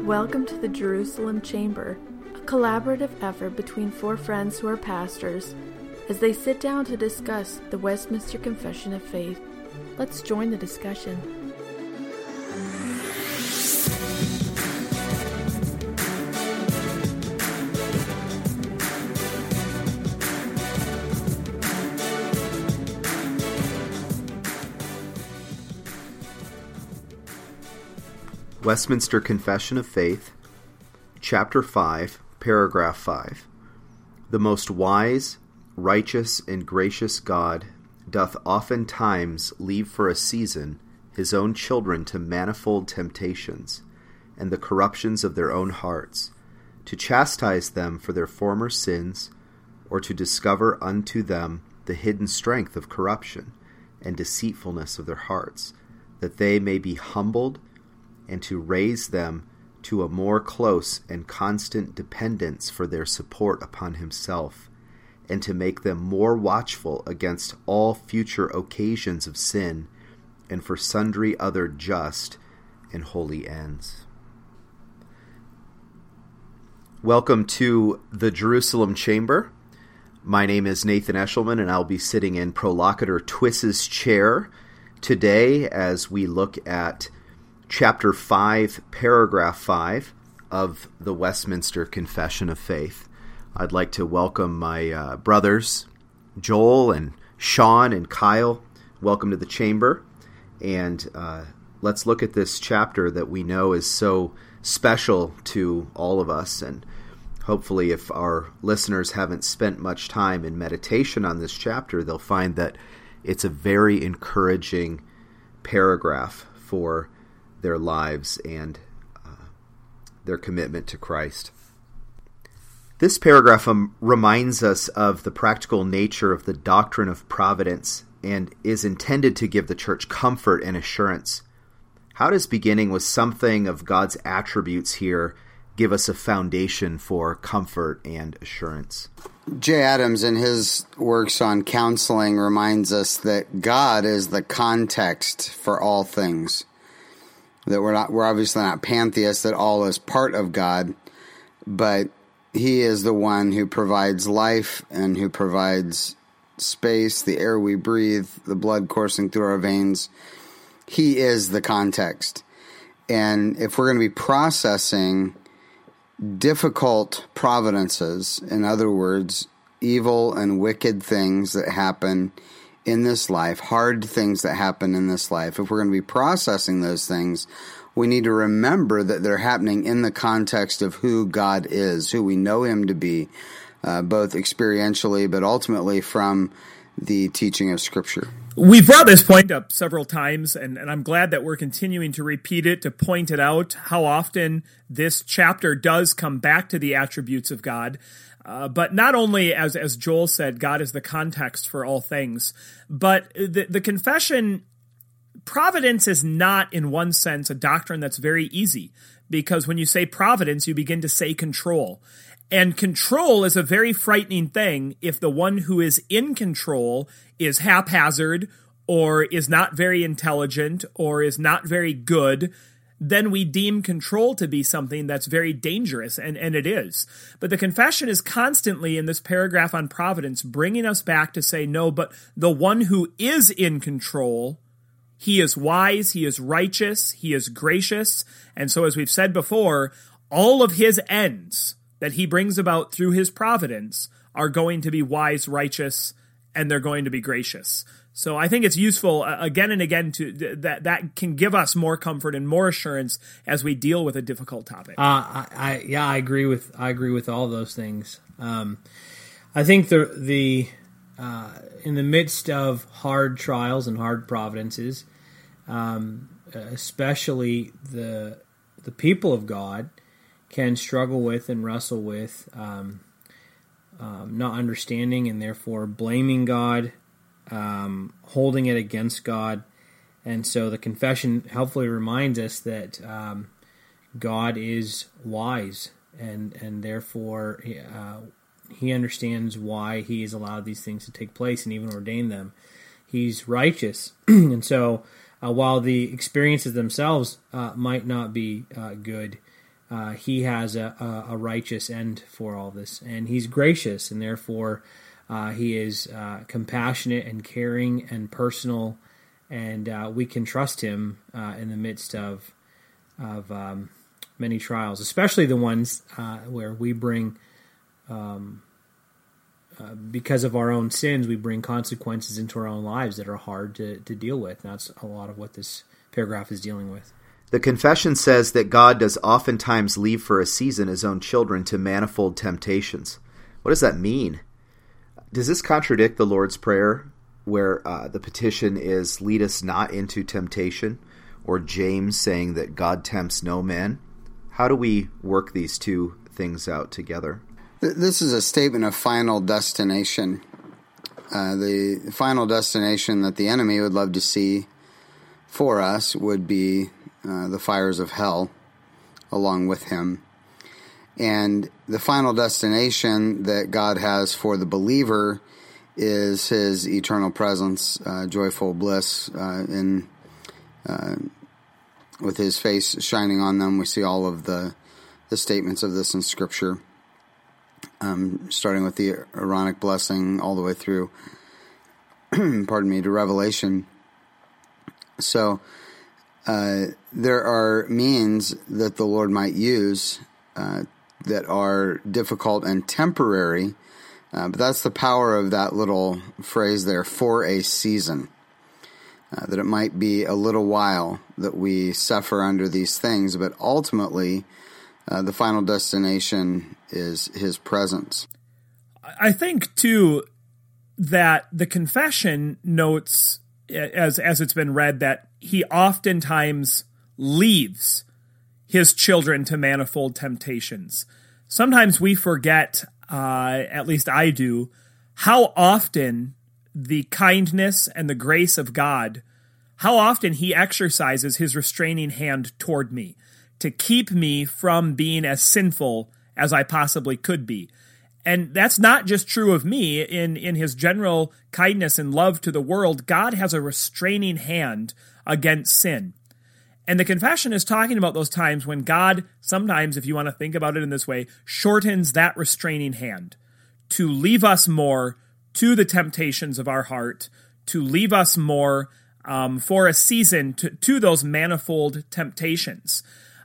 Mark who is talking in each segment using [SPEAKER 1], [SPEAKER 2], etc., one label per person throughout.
[SPEAKER 1] Welcome to the Jerusalem Chamber, a collaborative effort between four friends who are pastors as they sit down to discuss the Westminster Confession of Faith. Let's join the discussion.
[SPEAKER 2] Westminster Confession of Faith, Chapter 5, Paragraph 5. The most wise, righteous, and gracious God doth oftentimes leave for a season his own children to manifold temptations, and the corruptions of their own hearts, to chastise them for their former sins, or to discover unto them the hidden strength of corruption and deceitfulness of their hearts, that they may be humbled, and to raise them to a more close and constant dependence for their support upon himself, and to make them more watchful against all future occasions of sin, and for sundry other just and holy ends. Welcome to the Jerusalem Chamber. My name is Nathan Eshelman, and I'll be sitting in Prolocutor Twiss's chair today as we look at Chapter 5, Paragraph 5 of the Westminster Confession of Faith. I'd like to welcome my brothers, Joel and Sean and Kyle. Welcome to the chamber. And let's look at this chapter that we know is so special to all of us. And hopefully if our listeners haven't spent much time in meditation on this chapter, they'll find that it's a very encouraging paragraph for their lives and their commitment to Christ. This paragraph reminds us of the practical nature of the doctrine of providence and is intended to give the church comfort and assurance. How does beginning with something of God's attributes here give us a foundation for comfort and assurance?
[SPEAKER 3] Jay Adams, in his works on counseling, reminds us that God is the context for all things. That we're obviously not pantheists, that all is part of God, but He is the one who provides life and who provides space, the air we breathe, the blood coursing through our veins. He is the context. And if we're going to be processing difficult providences, in other words, evil and wicked things that happen in this life, hard things that happen in this life, if we're going to be processing those things, we need to remember that they're happening in the context of who God is, who we know Him to be, both experientially but ultimately from the teaching of Scripture.
[SPEAKER 4] We've brought this point up several times, and I'm glad that we're continuing to repeat it, to point it out, how often this chapter does come back to the attributes of God. But not only, as Joel said, God is the context for all things, but the confession, providence is not, in one sense, a doctrine that's very easy, because when you say providence, you begin to say control. And control is a very frightening thing if the one who is in control is haphazard, or is not very intelligent, or is not very good. Then we deem control to be something that's very dangerous, and it is. But the confession is constantly, in this paragraph on providence, bringing us back to say, no, but the one who is in control, He is wise, He is righteous, He is gracious, and so as we've said before, all of His ends that He brings about through His providence are going to be wise, righteous, and they're going to be gracious. So I think it's useful again and again to that can give us more comfort and more assurance as we deal with a difficult topic.
[SPEAKER 5] I agree with all those things. I think the in the midst of hard trials and hard providences, especially the people of God can struggle with and wrestle with not understanding and therefore blaming God, holding it against God. And so the confession helpfully reminds us that God is wise, and therefore He understands why He has allowed these things to take place and even ordained them. He's righteous. And so while the experiences themselves might not be good, He has a righteous end for all this, and He's gracious, and therefore He is compassionate and caring and personal, and we can trust Him in the midst of many trials, especially the ones where we bring, because of our own sins, we bring consequences into our own lives that are hard to deal with. And that's a lot of what this paragraph is dealing with.
[SPEAKER 2] The confession says that God does oftentimes leave for a season His own children to manifold temptations. What does that mean? Does this contradict the Lord's Prayer, where the petition is, lead us not into temptation, or James saying that God tempts no man? How do we work these two things out together?
[SPEAKER 3] This is a statement of final destination. The final destination that the enemy would love to see for us would be the fires of hell along with him. And the final destination that God has for the believer is His eternal presence, joyful bliss with His face shining on them. We see all of the statements of this in Scripture, starting with the Aaronic blessing all the way through, to Revelation. So there are means that the Lord might use that are difficult and temporary, but that's the power of that little phrase there, for a season. That it might be a little while that we suffer under these things, but ultimately the final destination is His presence.
[SPEAKER 4] I think, too, that the confession notes, as it's been read, that He oftentimes leaves His children to manifold temptations. Sometimes we forget, at least I do, how often the kindness and the grace of God, how often He exercises His restraining hand toward me to keep me from being as sinful as I possibly could be. And that's not just true of me. In His general kindness and love to the world, God has a restraining hand against sin. And the confession is talking about those times when God, sometimes, if you want to think about it in this way, shortens that restraining hand to leave us more to the temptations of our heart, to leave us more for a season to those manifold temptations.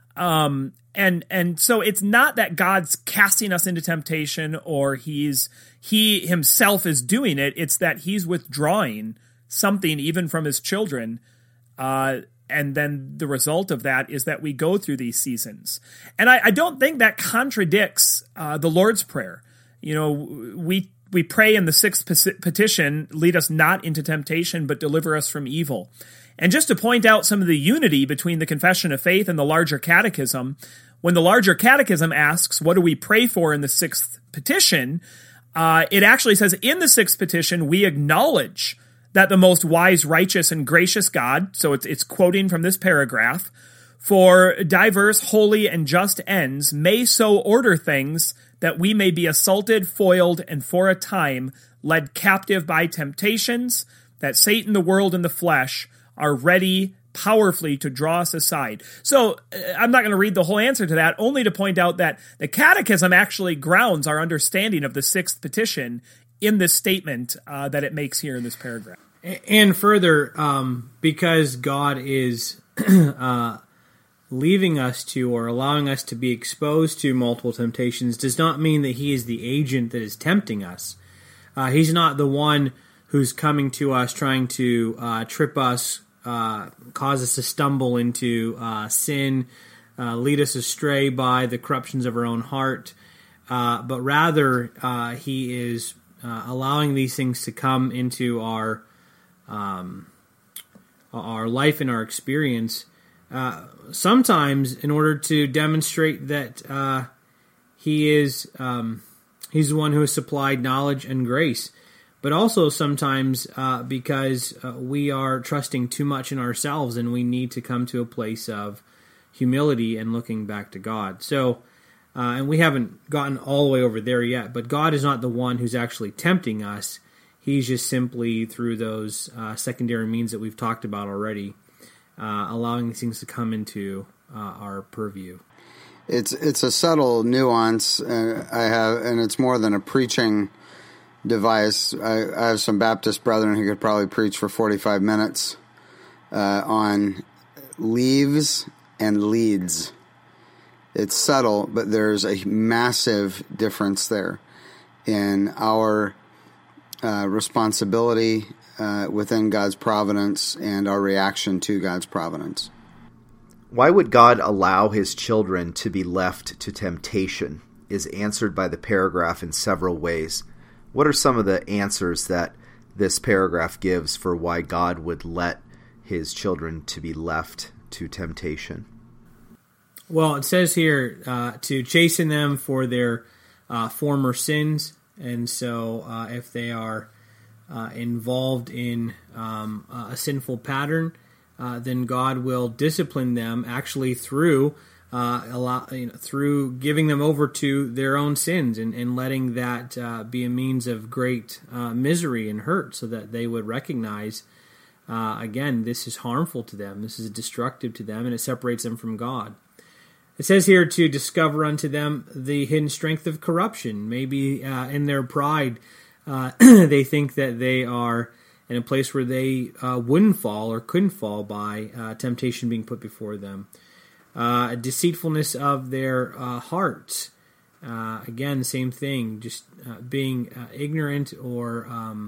[SPEAKER 4] And so it's not that God's casting us into temptation or He Himself is doing it. It's that He's withdrawing something even from His children. And then the result of that is that we go through these seasons. And I don't think that contradicts the Lord's Prayer. You know, we pray in the sixth petition, lead us not into temptation, but deliver us from evil. And just to point out some of the unity between the Confession of Faith and the larger catechism, when the larger catechism asks, what do we pray for in the sixth petition? It actually says, in the sixth petition, we acknowledge that the most wise, righteous, and gracious God, so it's quoting from this paragraph, for diverse, holy, and just ends, may so order things that we may be assaulted, foiled, and for a time led captive by temptations, that Satan, the world, and the flesh are ready powerfully to draw us aside. So I'm not going to read the whole answer to that, only to point out that the Catechism actually grounds our understanding of the sixth petition in this statement that it makes here in this paragraph.
[SPEAKER 5] And further, because God is leaving us to or allowing us to be exposed to multiple temptations does not mean that He is the agent that is tempting us. He's not the one who's coming to us trying to trip us, cause us to stumble into sin, lead us astray by the corruptions of our own heart, but rather He is allowing these things to come into our life and our experience, sometimes in order to demonstrate that He's the one who has supplied knowledge and grace, but also sometimes because we are trusting too much in ourselves and we need to come to a place of humility and looking back to God. So, and we haven't gotten all the way over there yet, but God is not the one who's actually tempting us. He's just simply, through those secondary means that we've talked about already, allowing these things to come into our purview.
[SPEAKER 3] It's a subtle nuance I have, and it's more than a preaching device. I have some Baptist brethren who could probably preach for 45 minutes on leaves and leads. It's subtle, but there's a massive difference there in our responsibility within God's providence and our reaction to God's providence.
[SPEAKER 2] Why would God allow his children to be left to temptation is answered by the paragraph in several ways. What are some of the answers that this paragraph gives for why God would let his children to be left to temptation?
[SPEAKER 5] Well, it says here to chasten them for their former sins. And so if they are involved in a sinful pattern, then God will discipline them actually through through giving them over to their own sins and letting that be a means of great misery and hurt, so that they would recognize, again, this is harmful to them, this is destructive to them, and it separates them from God. It says here to discover unto them the hidden strength of corruption. Maybe in their pride, they think that they are in a place where they wouldn't fall or couldn't fall by temptation being put before them. Deceitfulness of their hearts. Again, the same thing, just being ignorant or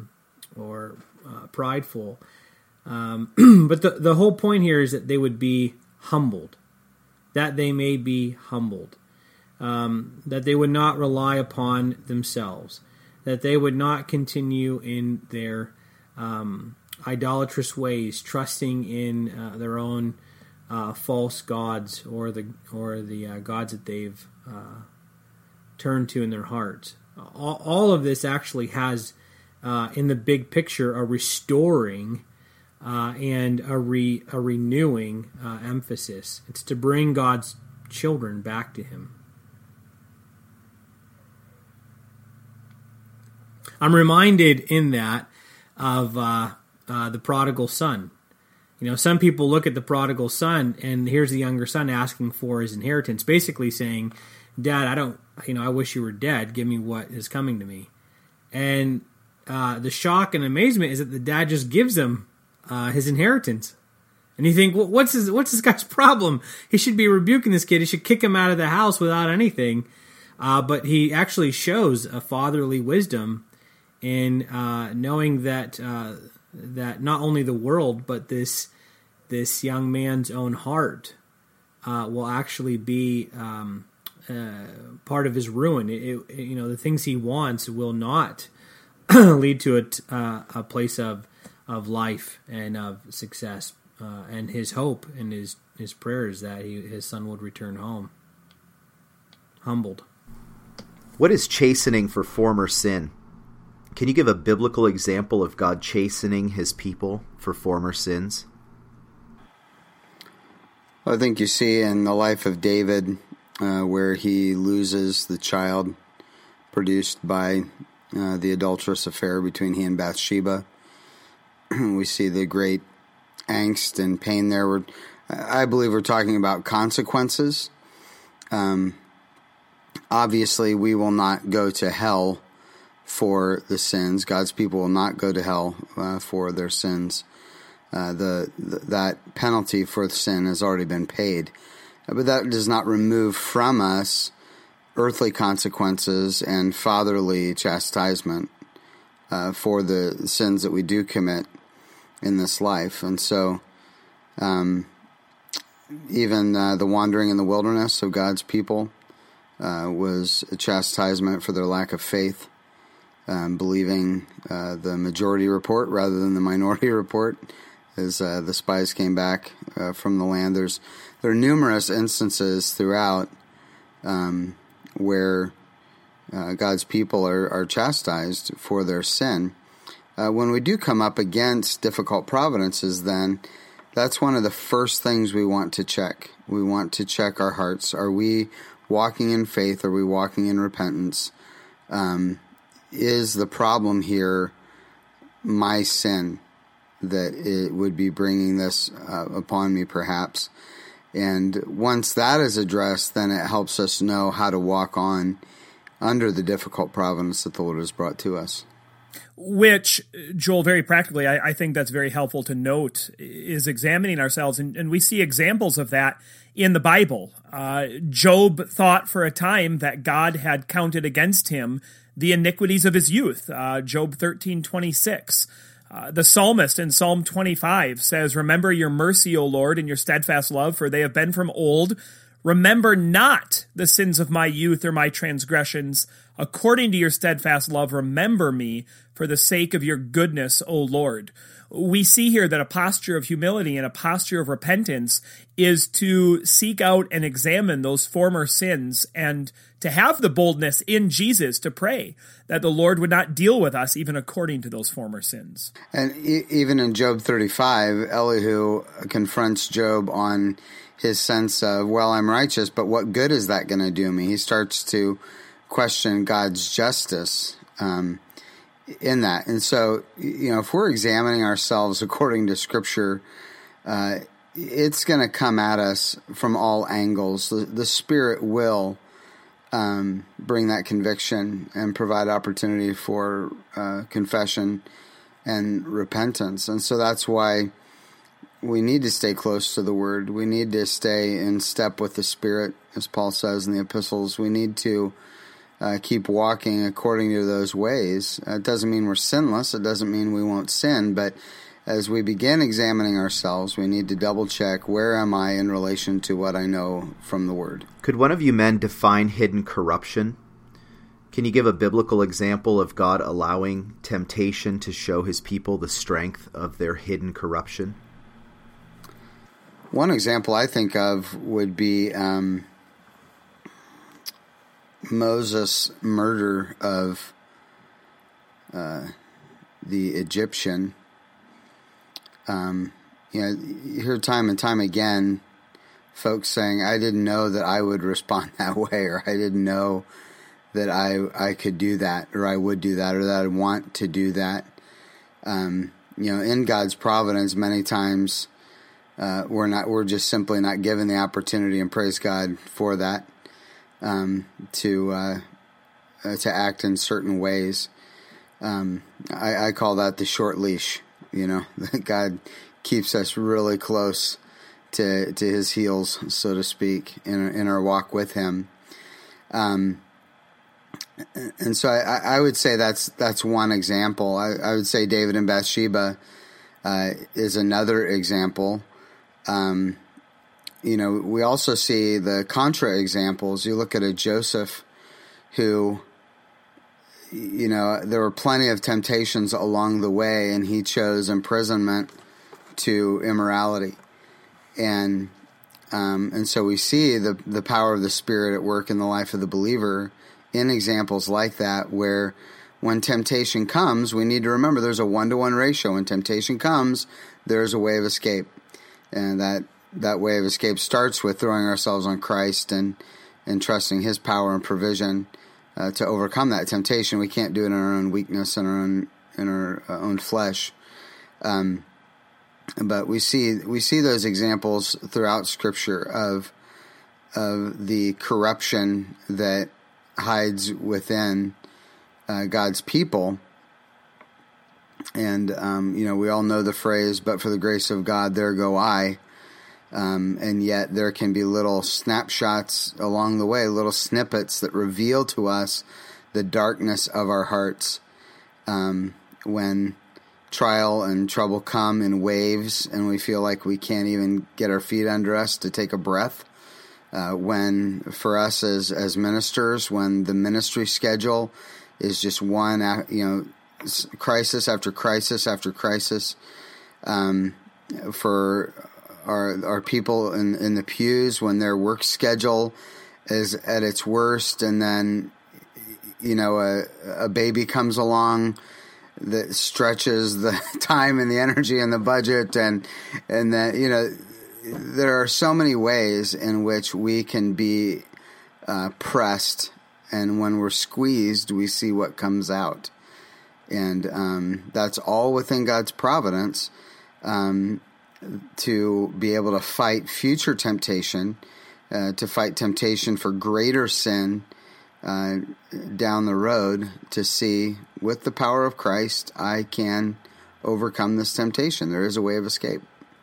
[SPEAKER 5] prideful. But the whole point here is that they would be humbled, that they may be humbled, that they would not rely upon themselves, that they would not continue in their idolatrous ways, trusting in their own false gods or the gods that they've turned to in their hearts. All of this actually has, in the big picture, a restoring and a renewing emphasis. It's to bring God's children back to Him. I'm reminded in that of the prodigal son. You know, some people look at the prodigal son, and here's the younger son asking for his inheritance, basically saying, "Dad, I wish you were dead. Give me what is coming to me." And the shock and amazement is that the dad just gives him his inheritance. And you think, well, what's this guy's problem? He should be rebuking this kid. He should kick him out of the house without anything. But he actually shows a fatherly wisdom in knowing that not only the world, but this young man's own heart will actually be part of his ruin. The things he wants will not lead to a place of life and of success. And his hope and his prayer is that his son would return home humbled.
[SPEAKER 2] What is chastening for former sin? Can you give a biblical example of God chastening his people for former sins?
[SPEAKER 3] I think you see in the life of David where he loses the child produced by the adulterous affair between he and Bathsheba. We see the great angst and pain there. I believe we're talking about consequences. Obviously, we will not go to hell for the sins. God's people will not go to hell for their sins. That penalty for the sin has already been paid. But that does not remove from us earthly consequences and fatherly chastisement for the sins that we do commit in this life. And so even the wandering in the wilderness of God's people was a chastisement for their lack of faith, believing the majority report rather than the minority report as the spies came back from the land. There are numerous instances throughout where God's people are chastised for their sin. When we do come up against difficult providences, then that's one of the first things we want to check. We want to check our hearts. Are we walking in faith? Are we walking in repentance? Is the problem here my sin that it would be bringing this upon me, perhaps? And once that is addressed, then it helps us know how to walk on under the difficult providence that the Lord has brought to us.
[SPEAKER 4] Which, Joel, very practically, I think that's very helpful to note, is examining ourselves. And we see examples of that in the Bible. Job thought for a time that God had counted against him the iniquities of his youth. Job 13:26. The psalmist in Psalm 25 says, "Remember your mercy, O Lord, and your steadfast love, for they have been from old. Remember not the sins of my youth or my transgressions. According to your steadfast love, remember me for the sake of your goodness, O Lord." We see here that a posture of humility and a posture of repentance is to seek out and examine those former sins and to have the boldness in Jesus to pray that the Lord would not deal with us even according to those former sins.
[SPEAKER 3] And even in Job 35, Elihu confronts Job on his sense of, well, I'm righteous, but what good is that going to do me? He starts to question God's justice in that. And so, if we're examining ourselves according to Scripture, it's going to come at us from all angles. The Spirit will bring that conviction and provide opportunity for confession and repentance. And so that's why we need to stay close to the Word. We need to stay in step with the Spirit, as Paul says in the epistles. We need to keep walking according to those ways. It doesn't mean we're sinless. It doesn't mean we won't sin. But as we begin examining ourselves, we need to double check, where am I in relation to what I know from the Word?
[SPEAKER 2] Could one of you men define hidden corruption? Can you give a biblical example of God allowing temptation to show his people the strength of their hidden corruption?
[SPEAKER 3] One example I think of would be Moses' murder of the Egyptian. You hear time and time again folks saying, I didn't know that I would respond that way, or I didn't know that I could do that, or I would do that, or that I'd want to do that. In God's providence, many times we're just simply not given the opportunity, and praise God for that, to act in certain ways. I call that the short leash. God keeps us really close to his heels, so to speak, in our walk with him. And so I would say that's one example. I would say David and Bathsheba is another example. We also see the contra examples. You look at a Joseph who, there were plenty of temptations along the way, and he chose imprisonment to immorality. And so we see the power of the Spirit at work in the life of the believer in examples like that, where when temptation comes, we need to remember there's a 1-to-1 ratio. When temptation comes, there's a way of escape. And that way of escape starts with throwing ourselves on Christ and trusting his power and provision to overcome that temptation. We can't do it in our own weakness and in our own flesh. But we see those examples throughout Scripture of the corruption that hides within God's people. And we all know the phrase, "But for the grace of God, there go I." And yet there can be little snapshots along the way, little snippets that reveal to us the darkness of our hearts when trial and trouble come in waves and we feel like we can't even get our feet under us to take a breath. When for us as ministers, when the ministry schedule is just one, crisis after crisis after crisis, for our people in the pews, when their work schedule is at its worst, and then a baby comes along that stretches the time and the energy and the budget, and that there are so many ways in which we can be pressed, and when we're squeezed, we see what comes out, and that's all within God's providence. to be able to fight future temptation, to fight temptation for greater sin down the road, to see with the power of Christ, I can overcome this temptation. There is a way of escape.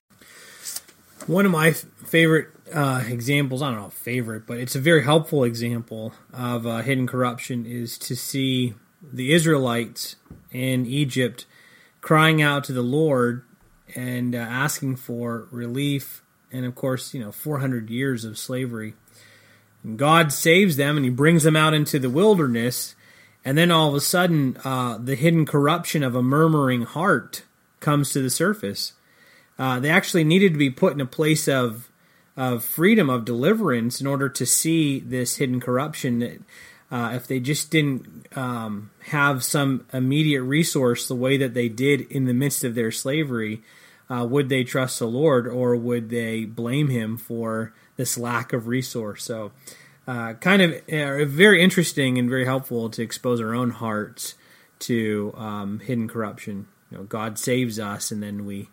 [SPEAKER 5] One of my favorite examples, I don't know if favorite, but it's a very helpful example of hidden corruption, is to see the Israelites in Egypt crying out to the Lord and asking for relief. And of course, 400 years of slavery. And God saves them and he brings them out into the wilderness. And then all of a sudden, the hidden corruption of a murmuring heart comes to the surface. They actually needed to be put in a place of freedom, of deliverance, in order to see this hidden corruption. That if they just didn't have some immediate resource the way that they did in the midst of their slavery, would they trust the Lord, or would they blame him for this lack of resource? So kind of very interesting and very helpful to expose our own hearts to hidden corruption. God saves us, and then we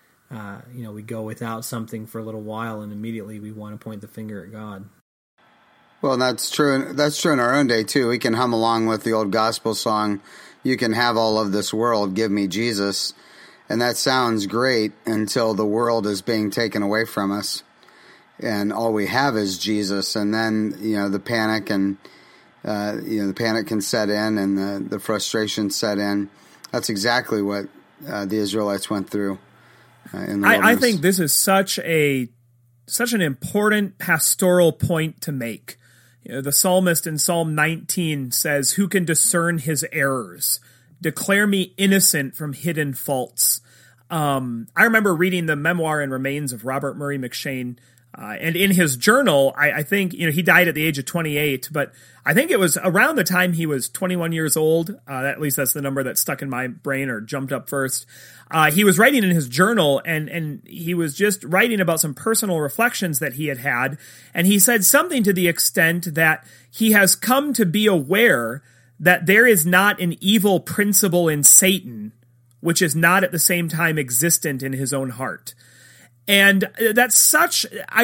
[SPEAKER 5] go without something for a little while, and immediately we want to point the finger at God.
[SPEAKER 3] Well, that's true. That's true in our own day too. We can hum along with the old gospel song, "You can have all of this world, give me Jesus," and that sounds great until the world is being taken away from us, and all we have is Jesus. And then the panic and the panic can set in, and the frustration set in. That's exactly what the Israelites went through.
[SPEAKER 4] I think this is such an important pastoral point to make. The psalmist in Psalm 19 says, "Who can discern his errors? Declare me innocent from hidden faults." I remember reading the memoir and remains of Robert Murray M'Cheyne, and in his journal, I think he died at the age of 28, but I think it was around the time he was 21 years old. At least that's the number that stuck in my brain or jumped up first. He was writing in his journal, and he was just writing about some personal reflections that he had, and he said something to the extent that he has come to be aware that there is not an evil principle in Satan which is not at the same time existent in his own heart. And that's such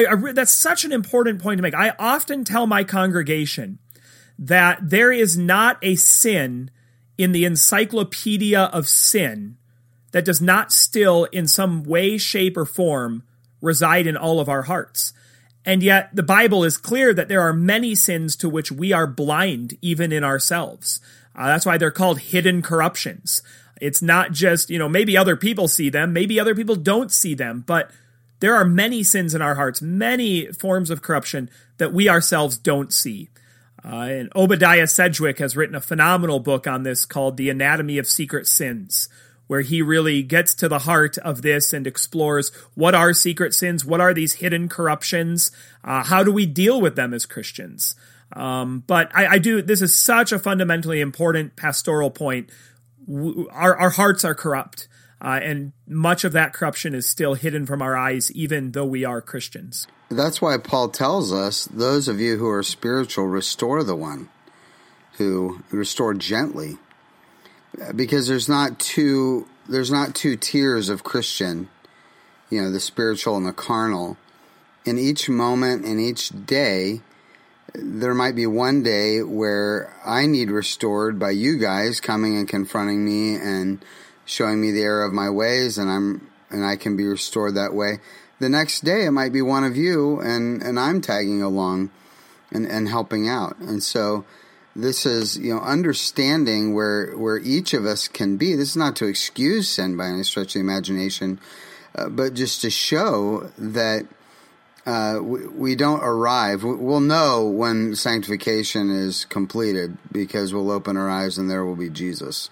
[SPEAKER 4] an important point to make. I often tell my congregation that there is not a sin in the encyclopedia of sin that does not still, in some way, shape, or form, reside in all of our hearts. And yet the Bible is clear that there are many sins to which we are blind, even in ourselves. That's why they're called hidden corruptions. It's not just, maybe other people see them, maybe other people don't see them, but there are many sins in our hearts, many forms of corruption that we ourselves don't see. And Obadiah Sedgwick has written a phenomenal book on this called The Anatomy of Secret Sins, where he really gets to the heart of this and explores what are secret sins, what are these hidden corruptions, how do we deal with them as Christians. But this is such a fundamentally important pastoral point. Our hearts are corrupt. And much of that corruption is still hidden from our eyes, even though we are Christians.
[SPEAKER 3] That's why Paul tells us, those of you who are spiritual, restore the one who restore gently. Because there's not two tiers of Christian, the spiritual and the carnal. In each moment, in each day, there might be one day where I need restored by you guys coming and confronting me and showing me the error of my ways, and I can be restored that way. The next day, it might be one of you, and I'm tagging along and helping out. And so this is, understanding where each of us can be. This is not to excuse sin by any stretch of the imagination, but just to show that we don't arrive. We'll know when sanctification is completed, because we'll open our eyes and there will be Jesus.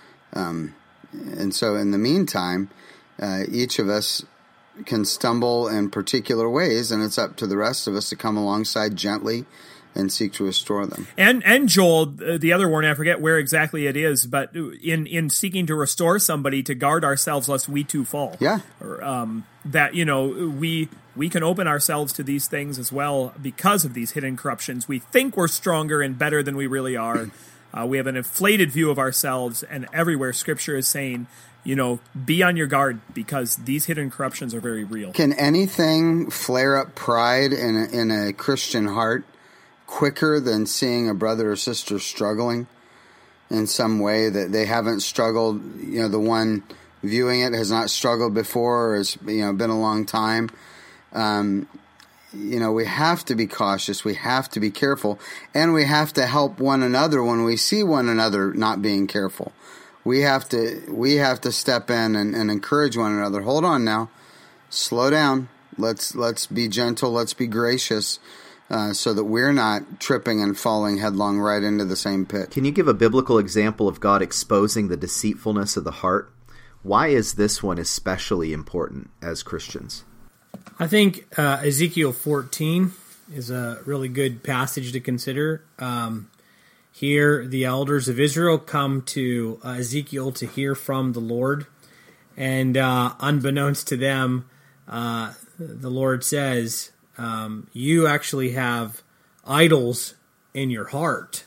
[SPEAKER 3] And so in the meantime, each of us can stumble in particular ways, and it's up to the rest of us to come alongside gently and seek to restore them.
[SPEAKER 4] And Joel, the other warning, I forget where exactly it is, but in seeking to restore somebody, to guard ourselves lest we too fall.
[SPEAKER 3] Yeah.
[SPEAKER 4] Or, that, we can open ourselves to these things as well because of these hidden corruptions. We think we're stronger and better than we really are. We have an inflated view of ourselves, and everywhere Scripture is saying, be on your guard because these hidden corruptions are very real.
[SPEAKER 3] Can anything flare up pride in a Christian heart quicker than seeing a brother or sister struggling in some way that they haven't struggled? The one viewing it has not struggled before, or has been a long time. We have to be cautious. We have to be careful, and we have to help one another when we see one another not being careful. We have to step in and encourage one another. Hold on now, slow down. Let's be gentle. Let's be gracious, so that we're not tripping and falling headlong right into the same pit.
[SPEAKER 2] Can you give a biblical example of God exposing the deceitfulness of the heart? Why is this one especially important as Christians?
[SPEAKER 5] I think Ezekiel 14 is a really good passage to consider. Here, the elders of Israel come to Ezekiel to hear from the Lord, and unbeknownst to them, the Lord says, you actually have idols in your heart.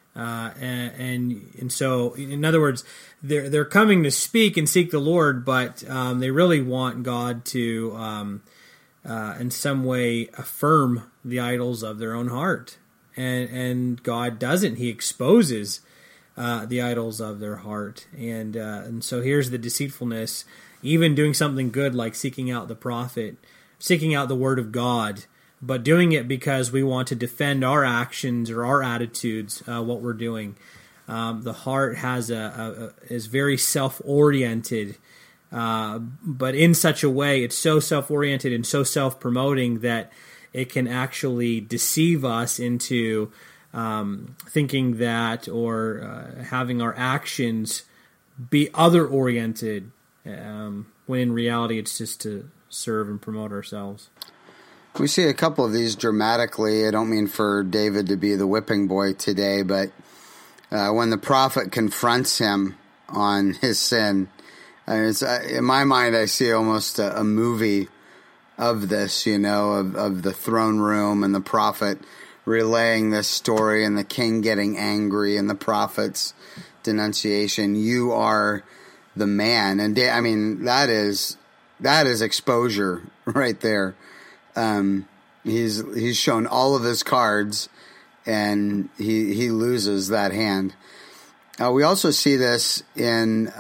[SPEAKER 5] And so, in other words, they're coming to speak and seek the Lord, but they really want God to, in some way, affirm the idols of their own heart. And God doesn't. He exposes the idols of their heart. And so here's the deceitfulness. Even doing something good like seeking out the prophet, seeking out the word of God, but doing it because we want to defend our actions or our attitudes, what we're doing. The heart is very self-oriented, but in such a way, it's so self-oriented and so self-promoting that it can actually deceive us into thinking that, or having our actions be other-oriented, when in reality it's just to serve and promote ourselves.
[SPEAKER 3] We see a couple of these dramatically. I don't mean for David to be the whipping boy today, but when the prophet confronts him on his sin, in my mind I see almost a movie of this, of the throne room and the prophet relaying this story and the king getting angry and the prophet's denunciation. You are the man. And that is exposure right there. He's shown all of his cards, and he loses that hand. We also see this in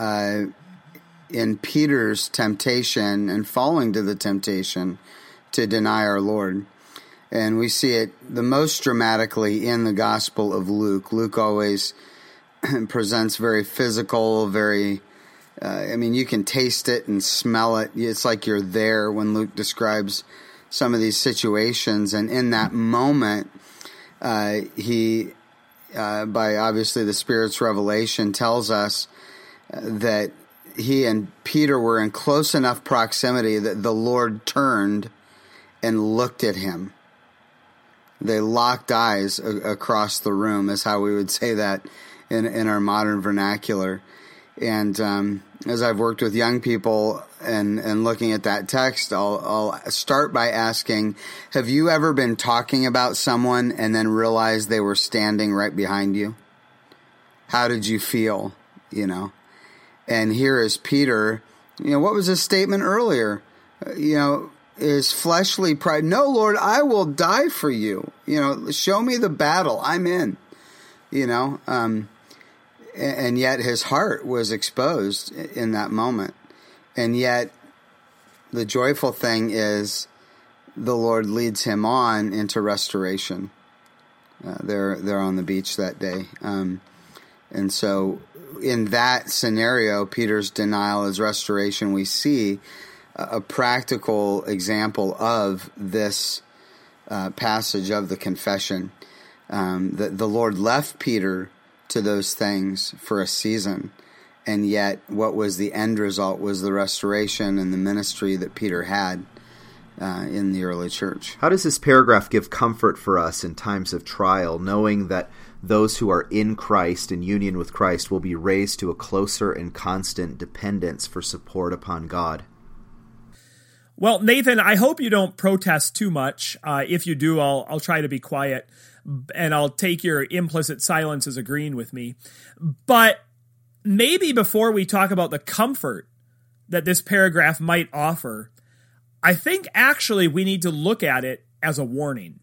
[SPEAKER 3] Peter's temptation and falling to the temptation to deny our Lord. And we see it the most dramatically in the Gospel of Luke. Luke always presents very physical, very, you can taste it and smell it. It's like you're there when Luke describes some of these situations. And in that moment, he, by obviously the Spirit's revelation, tells us that he and Peter were in close enough proximity that the Lord turned and looked at him. They locked eyes across the room, is how we would say that in our modern vernacular. And as I've worked with young people and looking at that text, I'll start by asking, have you ever been talking about someone and then realized they were standing right behind you? How did you feel, And here is Peter, what was his statement earlier? His fleshly pride. No, Lord, I will die for you. Show me the battle. I'm in, and yet his heart was exposed in that moment. And yet the joyful thing is the Lord leads him on into restoration. They're on the beach that day. And so in that scenario, Peter's denial is restoration. We see a practical example of this passage of the confession. That the Lord left Peter to those things for a season, and yet what was the end result was the restoration and the ministry that Peter had in the early church.
[SPEAKER 2] How does this paragraph give comfort for us in times of trial, knowing that those who are in Christ, in union with Christ, will be raised to a closer and constant dependence for support upon God?
[SPEAKER 4] Well, Nathan, I hope you don't protest too much. If you do, I'll try to be quiet. and I'll take your implicit silence as agreeing with me. But maybe before we talk about the comfort that this paragraph might offer, I think actually we need to look at it as a warning.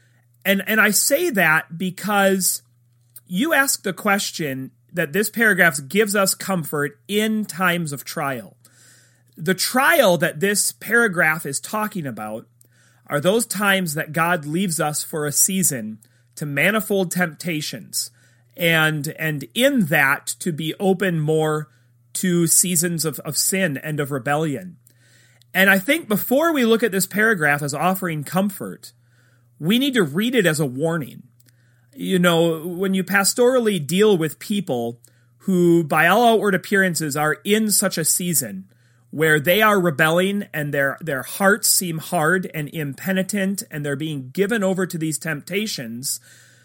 [SPEAKER 4] And I say that because you ask the question that this paragraph gives us comfort in times of trial. The trial that this paragraph is talking about are those times that God leaves us for a season to manifold temptations, and in that to be open more to seasons of sin and of rebellion. And I think before we look at this paragraph as offering comfort, we need to read it as a warning. You know, when you pastorally deal with people who, by all outward appearances, are in such a season where they are rebelling and their hearts seem hard and impenitent and they're being given over to these temptations,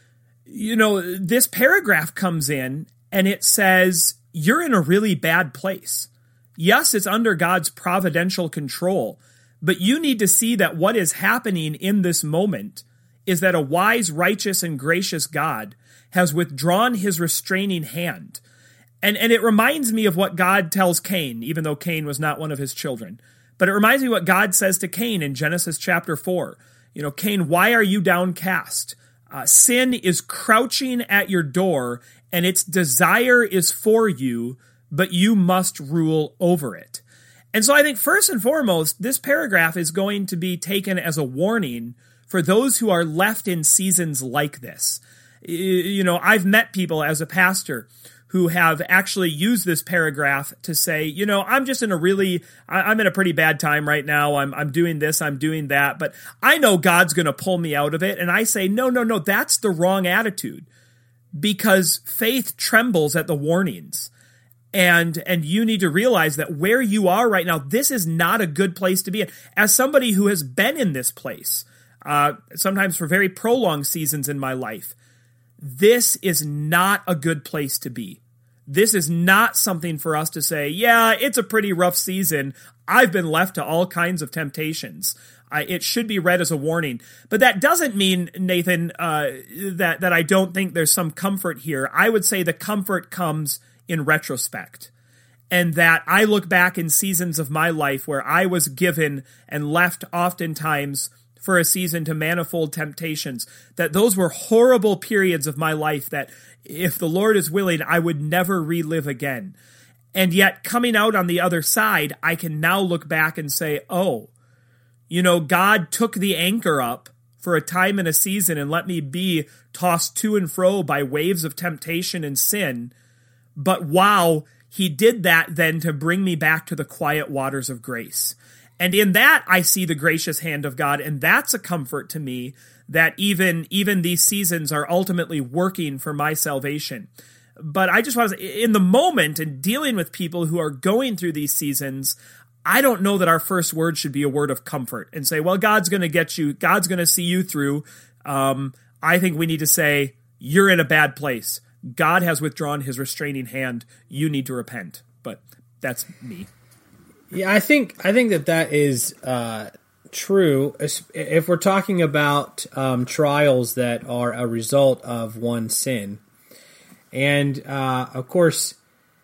[SPEAKER 4] you know, this paragraph comes in and it says, you're in a really bad place. Yes, it's under God's providential control, but you need to see that what is happening in this moment is that a wise, righteous, and gracious God has withdrawn his restraining hand. And it reminds me of what God tells Cain, even though Cain was not one of his children. But it reminds me what God says to Cain in Genesis chapter 4. You know, Cain, why are you downcast? Sin is crouching at your door, and its desire is for you, but you must rule over it. And so I think first and foremost, this paragraph is going to be taken as a warning for those who are left in seasons like this. You know, I've met people as a pastor who have actually used this paragraph to say, you know, I'm just in I'm in a pretty bad time right now. I'm doing this, I'm doing that, but I know God's going to pull me out of it. And I say, no, that's the wrong attitude, because faith trembles at the warnings. And you need to realize that where you are right now, this is not a good place to be in. As somebody who has been in this place, sometimes for very prolonged seasons in my life, this is not a good place to be. This is not something for us to say, yeah, it's a pretty rough season. I've been left to all kinds of temptations. It should be read as a warning. But that doesn't mean, Nathan, that I don't think there's some comfort here. I would say the comfort comes in retrospect, and that I look back in seasons of my life where I was given and left oftentimes for a season to manifold temptations, that those were horrible periods of my life that, if the Lord is willing, I would never relive again. And yet, coming out on the other side, I can now look back and say, oh, you know, God took the anchor up for a time and a season and let me be tossed to and fro by waves of temptation and sin. But wow, he did that then to bring me back to the quiet waters of grace. And in that, I see the gracious hand of God, and that's a comfort to me, that even these seasons are ultimately working for my salvation. But I just want to say, in the moment, and dealing with people who are going through these seasons, I don't know that our first word should be a word of comfort and say, well, God's going to get you, God's going to see you through. I think we need to say, you're in a bad place. God has withdrawn his restraining hand. You need to repent. But that's me.
[SPEAKER 5] Yeah, I think that is true. If we're talking about trials that are a result of one sin, and of course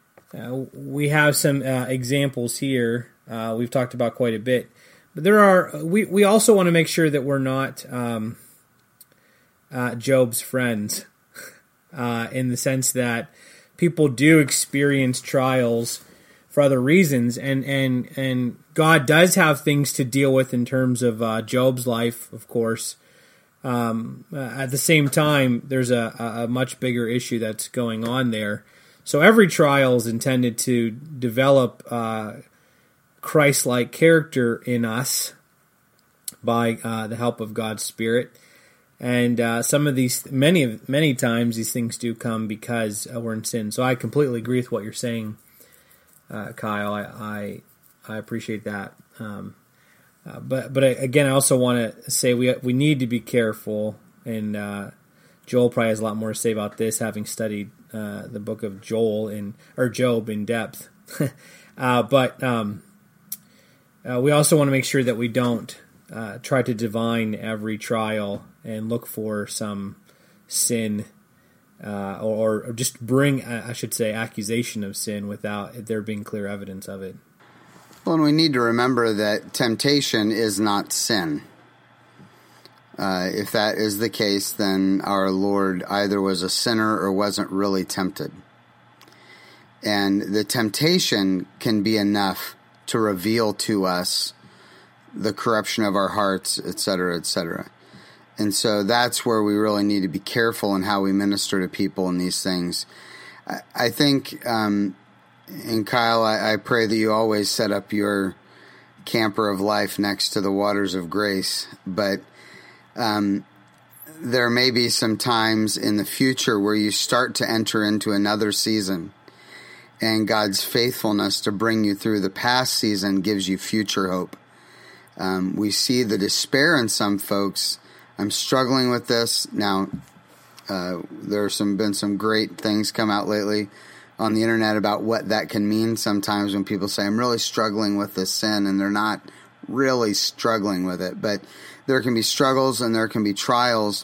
[SPEAKER 5] we have some examples here. We've talked about quite a bit, but there are. We also want to make sure that we're not Job's friends, in the sense that people do experience trials for other reasons, and God does have things to deal with in terms of Job's life, of course. At the same time, there's a much bigger issue that's going on there. So every trial is intended to develop Christ-like character in us by the help of God's Spirit. And some of these, many times, these things do come because we're in sin. So I completely agree with what you're saying, Kyle. I appreciate that. But again, I also want to say we need to be careful, and Joel probably has a lot more to say about this, having studied the book of Job in depth. But we also want to make sure that we don't try to divine every trial and look for some sin, or just bring, I should say, accusation of sin without there being clear evidence of it.
[SPEAKER 3] Well, and we need to remember that temptation is not sin. If that is the case, then our Lord either was a sinner or wasn't really tempted. And the temptation can be enough to reveal to us the corruption of our hearts, et cetera, et cetera. And so that's where we really need to be careful in how we minister to people in these things. I think, and Kyle, I pray that you always set up your camper of life next to the waters of grace, but there may be some times in the future where you start to enter into another season, and God's faithfulness to bring you through the past season gives you future hope. We see the despair in some folks. I'm struggling with this. Now, there's been some great things come out lately on the internet about what that can mean sometimes when people say, I'm really struggling with this sin, and they're not really struggling with it. But there can be struggles and there can be trials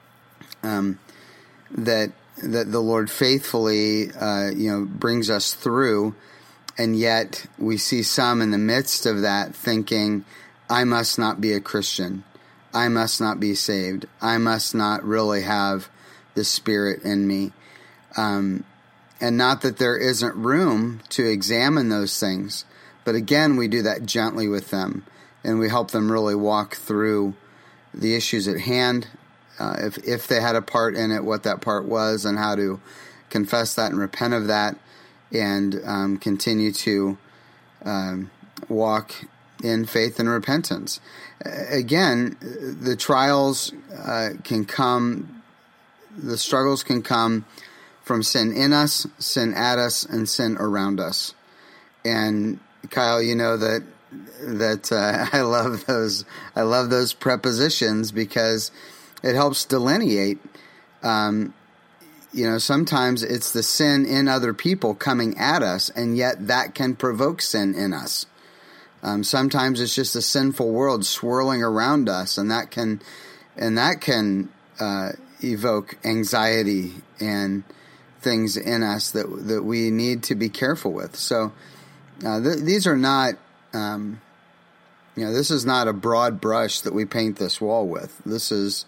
[SPEAKER 3] that the Lord faithfully brings us through, and yet we see some in the midst of that thinking, I must not be a Christian. I must not be saved. I must not really have the Spirit in me. And not that there isn't room to examine those things, but again, we do that gently with them, and we help them really walk through the issues at hand, if they had a part in it, what that part was, and how to confess that and repent of that, and continue to walk in faith and repentance. Again, the trials can come, the struggles can come from sin in us, sin at us, and sin around us. And Kyle, you know that I love those prepositions because it helps delineate. Sometimes it's the sin in other people coming at us, and yet that can provoke sin in us. Sometimes it's just a sinful world swirling around us, and that can evoke anxiety and things in us that we need to be careful with. So these are not, this is not a broad brush that we paint this wall with. This is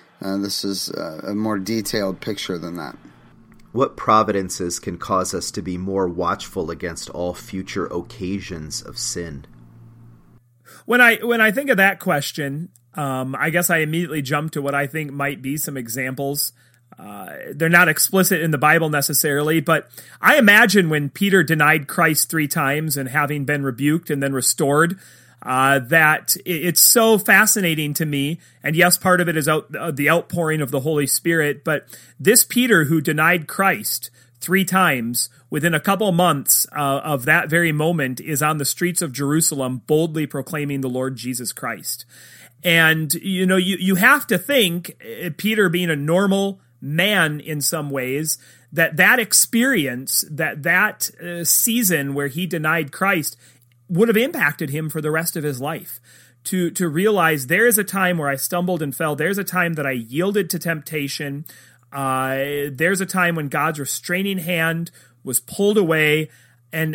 [SPEAKER 3] a more detailed picture than that.
[SPEAKER 2] What providences can cause us to be more watchful against all future occasions of sin?
[SPEAKER 4] When I think of that question, I guess I immediately jump to what I think might be some examples. They're not explicit in the Bible necessarily, but I imagine when Peter denied Christ 3 times and having been rebuked and then restored, that it's so fascinating to me. And yes, part of it is the outpouring of the Holy Spirit, but this Peter who denied Christ 3 times within a couple months of that very moment is on the streets of Jerusalem boldly proclaiming the Lord Jesus Christ. And, you have to think, Peter being a normal man in some ways, that experience, that season where he denied Christ would have impacted him for the rest of his life. To realize there is a time where I stumbled and fell. There's a time that I yielded to temptation. There's a time when God's restraining hand was pulled away. And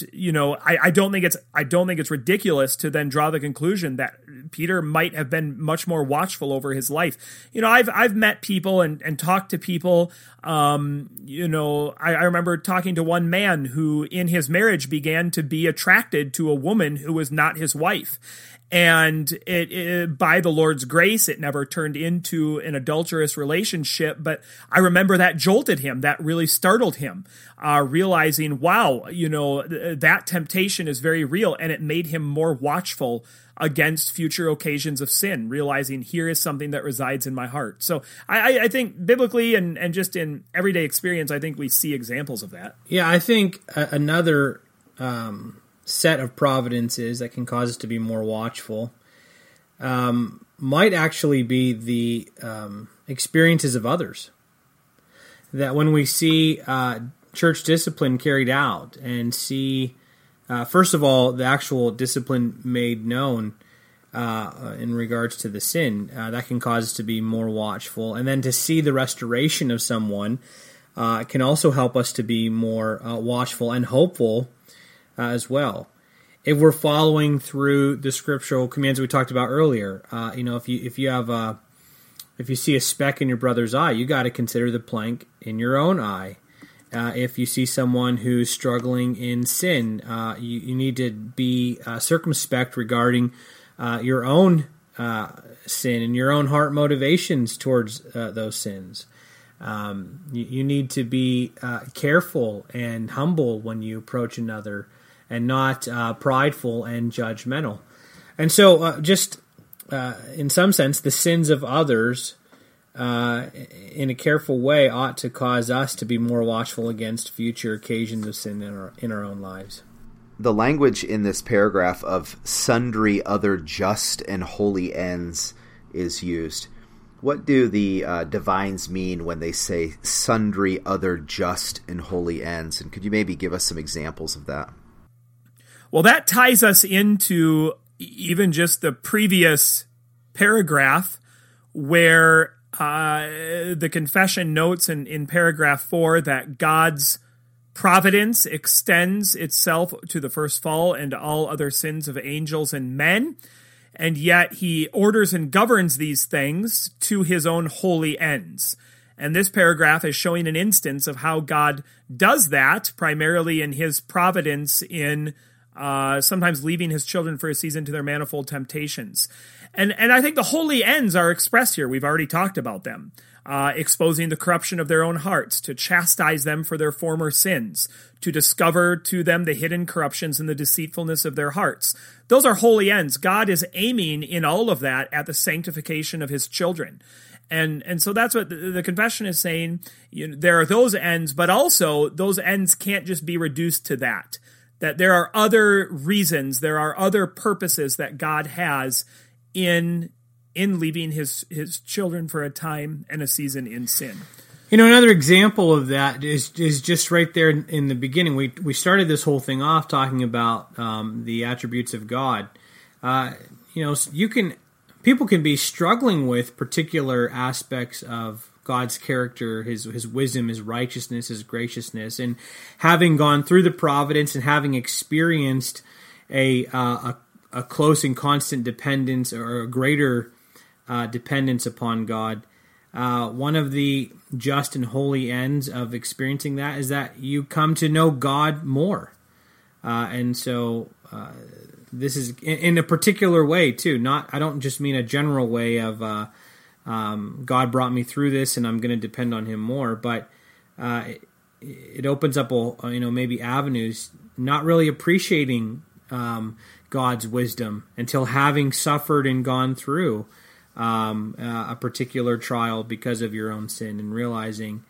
[SPEAKER 4] I don't think it's ridiculous to then draw the conclusion that Peter might have been much more watchful over his life. I've met people and talked to people. I remember talking to one man who in his marriage began to be attracted to a woman who was not his wife. And it by the Lord's grace, it never turned into an adulterous relationship. But I remember that jolted him. That really startled him, realizing, wow, that temptation is very real. And it made him more watchful against future occasions of sin, realizing here is something that resides in my heart. So I think biblically and just in everyday experience, I think we see examples of that.
[SPEAKER 5] Yeah, I think another set of providences that can cause us to be more watchful might actually be the experiences of others. That when we see church discipline carried out and see, first of all, the actual discipline made known, in regards to the sin. That can cause us to be more watchful. And then to see the restoration of someone can also help us to be more watchful and hopeful as well. If we're following through the scriptural commands we talked about earlier, if you see a speck in your brother's eye, you got to consider the plank in your own eye. If you see someone who's struggling in sin, you need to be circumspect regarding your own sin and your own heart motivations towards those sins. You need to be careful and humble when you approach another, and not prideful and judgmental. And so in some sense, the sins of others in a careful way ought to cause us to be more watchful against future occasions of sin in our own lives.
[SPEAKER 2] The language in this paragraph of sundry other just and holy ends is used. What do the divines mean when they say sundry other just and holy ends? And could you maybe give us some examples of that?
[SPEAKER 4] Well, that ties us into even just the previous paragraph where the confession notes in paragraph 4 that God's providence extends itself to the first fall and to all other sins of angels and men, and yet he orders and governs these things to his own holy ends. And this paragraph is showing an instance of how God does that, primarily in his providence in sometimes leaving his children for a season to their manifold temptations. And I think the holy ends are expressed here. We've already talked about them. Exposing the corruption of their own hearts, to chastise them for their former sins, to discover to them the hidden corruptions and the deceitfulness of their hearts. Those are holy ends. God is aiming in all of that at the sanctification of his children. And so that's what the confession is saying. There are those ends, but also those ends can't just be reduced to that. That there are other reasons, there are other purposes that God has in leaving his children for a time and a season in sin.
[SPEAKER 5] Another example of that is just right there in the beginning. We started this whole thing off talking about the attributes of God. People can be struggling with particular aspects of God's character, his wisdom, his righteousness, his graciousness, and having gone through the providence and having experienced a close and constant dependence, or a greater dependence upon God. One of the just and holy ends of experiencing that is that you come to know God more. And so this is in a particular way too. I don't just mean a general way of God brought me through this and I'm going to depend on him more, but it opens up maybe avenues, not really appreciating God's wisdom until having suffered and gone through a particular trial because of your own sin, and realizing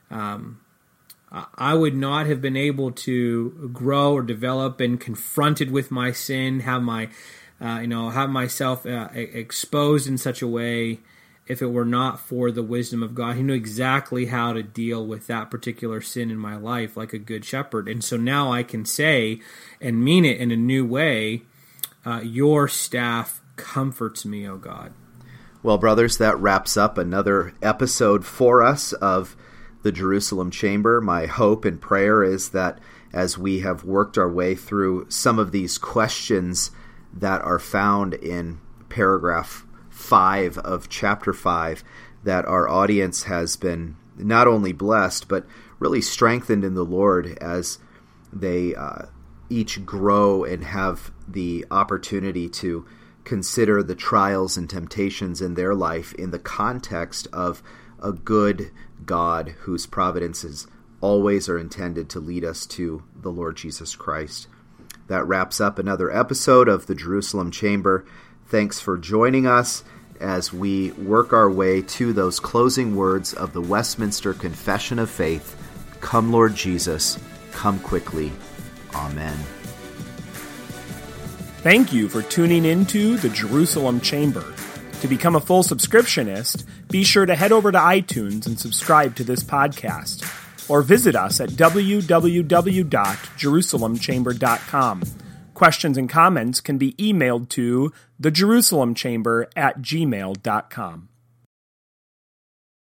[SPEAKER 5] I would not have been able to grow or develop and confronted with my sin, have myself exposed in such a way if it were not for the wisdom of God. He knew exactly how to deal with that particular sin in my life like a good shepherd. And so now I can say and mean it in a new way, your staff comforts me, O God.
[SPEAKER 2] Well, brothers, that wraps up another episode for us of the Jerusalem Chamber. My hope and prayer is that as we have worked our way through some of these questions that are found in paragraph 5 of chapter 5, that our audience has been not only blessed, but really strengthened in the Lord as they each grow and have the opportunity to consider the trials and temptations in their life in the context of a good God whose providences always are intended to lead us to the Lord Jesus Christ. That wraps up another episode of the Jerusalem Chamber. Thanks for joining us as we work our way to those closing words of the Westminster Confession of Faith. Come, Lord Jesus, come quickly. Amen.
[SPEAKER 4] Thank you for tuning into the Jerusalem Chamber. To become a full subscriptionist, be sure to head over to iTunes and subscribe to this podcast, or visit us at www.jerusalemchamber.com. Questions and comments can be emailed to thejerusalemchamber@gmail.com.